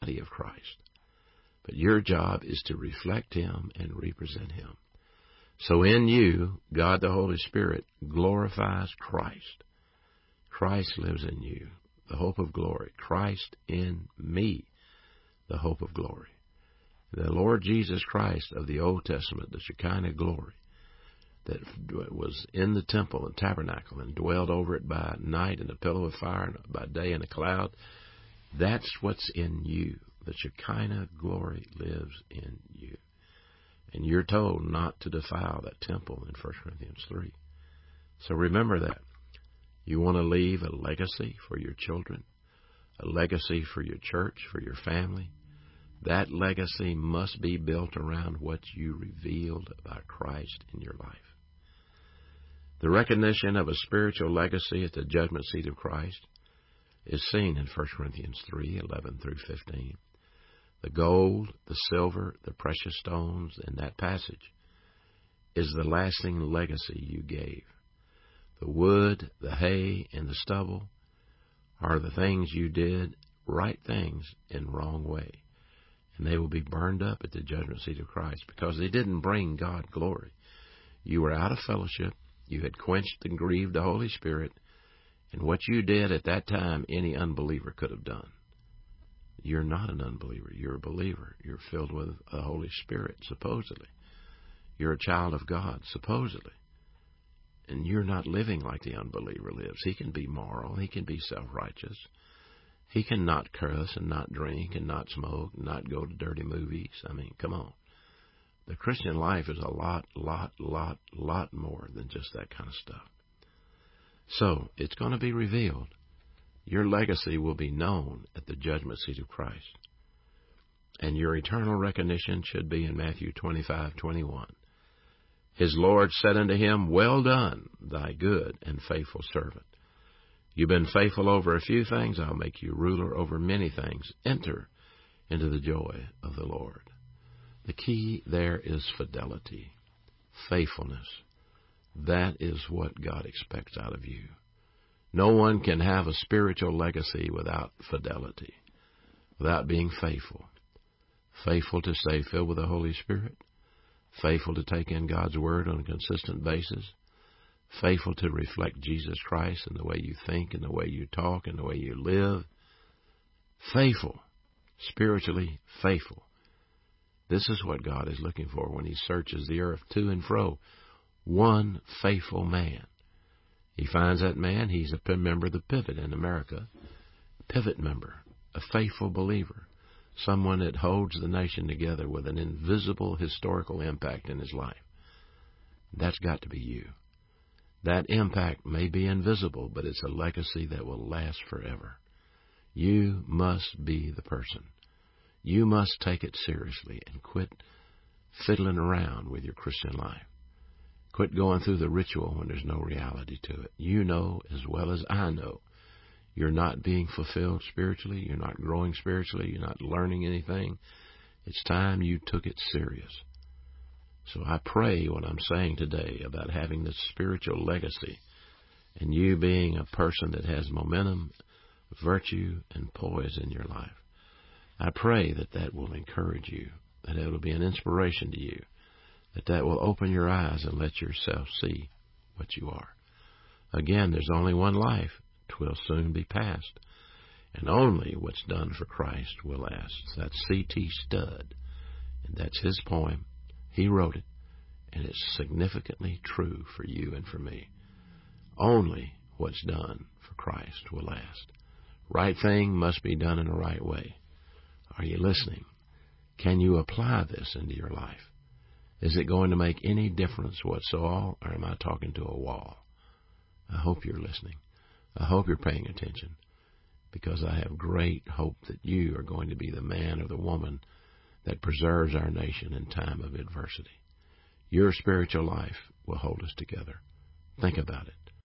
body of Christ. But your job is to reflect Him and represent Him. So in you, God the Holy Spirit glorifies Christ. Christ lives in you, the hope of glory. Christ in me, the hope of glory. The Lord Jesus Christ of the Old Testament, the Shekinah glory, that was in the temple and tabernacle and dwelled over it by night in a pillar of fire and by day in a cloud, that's what's in you. The Shekinah glory lives in you. And you're told not to defile that temple in 1 Corinthians 3. So remember that. You want to leave a legacy for your children, a legacy for your church, for your family. That legacy must be built around what you revealed about Christ in your life. The recognition of a spiritual legacy at the judgment seat of Christ is seen in 1 Corinthians 3:11 through 15. The gold, the silver, the precious stones in that passage is the lasting legacy you gave. The wood, the hay, and the stubble are the things you did, right things, in wrong way. And they will be burned up at the judgment seat of Christ because they didn't bring God glory. You were out of fellowship. You had quenched and grieved the Holy Spirit. And what you did at that time, any unbeliever could have done. You're not an unbeliever. You're a believer. You're filled with the Holy Spirit, supposedly. You're a child of God, supposedly. And you're not living like the unbeliever lives. He can be moral. He can be self-righteous. He can not curse and not drink and not smoke and not go to dirty movies. I mean, come on. The Christian life is a lot more than just that kind of stuff. So, it's going to be revealed. Your legacy will be known at the judgment seat of Christ. And your eternal recognition should be in Matthew 25:21. His Lord said unto him, Well done, thy good and faithful servant. You've been faithful over a few things, I'll make you ruler over many things. Enter into the joy of the Lord. The key there is fidelity, faithfulness. That is what God expects out of you. No one can have a spiritual legacy without fidelity, without being faithful. Faithful to stay filled with the Holy Spirit. Faithful to take in God's Word on a consistent basis. Faithful to reflect Jesus Christ in the way you think and the way you talk and the way you live. Faithful. Spiritually faithful. This is what God is looking for when He searches the earth to and fro. One faithful man. He finds that man, he's a member of the Pivot in America. Pivot member. A faithful believer. Someone that holds the nation together with an invisible historical impact in his life. That's got to be you. That impact may be invisible, but it's a legacy that will last forever. You must be the person. You must take it seriously and quit fiddling around with your Christian life. Quit going through the ritual when there's no reality to it. You know as well as I know you're not being fulfilled spiritually. You're not growing spiritually. You're not learning anything. It's time you took it serious. So I pray what I'm saying today about having this spiritual legacy and you being a person that has momentum, virtue, and poise in your life. I pray that that will encourage you, that it will be an inspiration to you, that will open your eyes and let yourself see what you are. Again, there's only one life. 'Twill soon be past. And only what's done for Christ will last. That's C.T. Studd. And that's his poem. He wrote it. And it's significantly true for you and for me. Only what's done for Christ will last. Right thing must be done in the right way. Are you listening? Can you apply this into your life? Is it going to make any difference whatsoever, or am I talking to a wall? I hope you're listening. I hope you're paying attention, because I have great hope that you are going to be the man or the woman that preserves our nation in time of adversity. Your spiritual life will hold us together. Think about it.